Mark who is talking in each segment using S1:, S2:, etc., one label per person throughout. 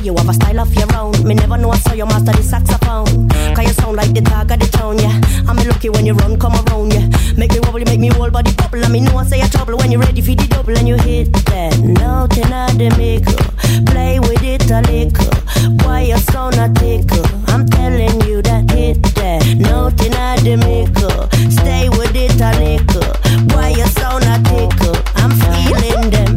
S1: you have a style of your own. Me never know I saw you master the saxophone. Cause you sound like the dog of the town, yeah. I'm lucky when you run, come around, yeah. Make me wobble, make me whole body bubble. And me know I say a trouble when you're ready for the double. And you hit that note in the middle. Play with it a little. Why you sound a tickle? I'm telling you that hit that note in the middle. Stay with it a little. Why you sound a tickle? I'm feeling them.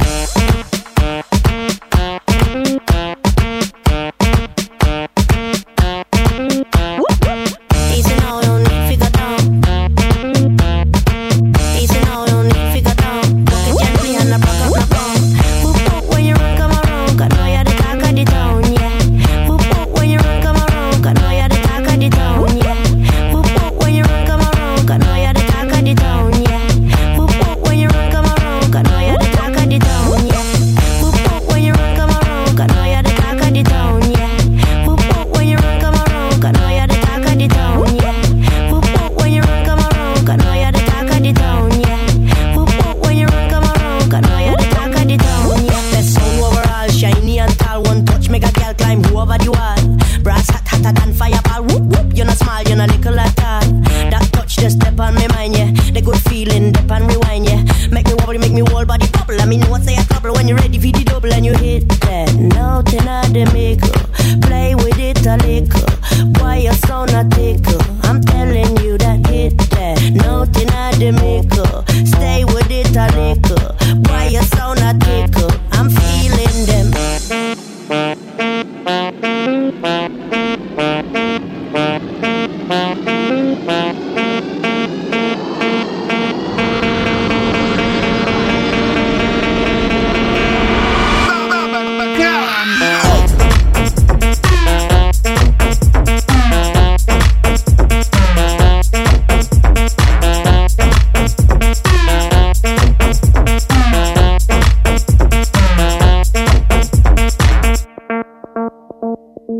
S1: Stay with it a little. Why you so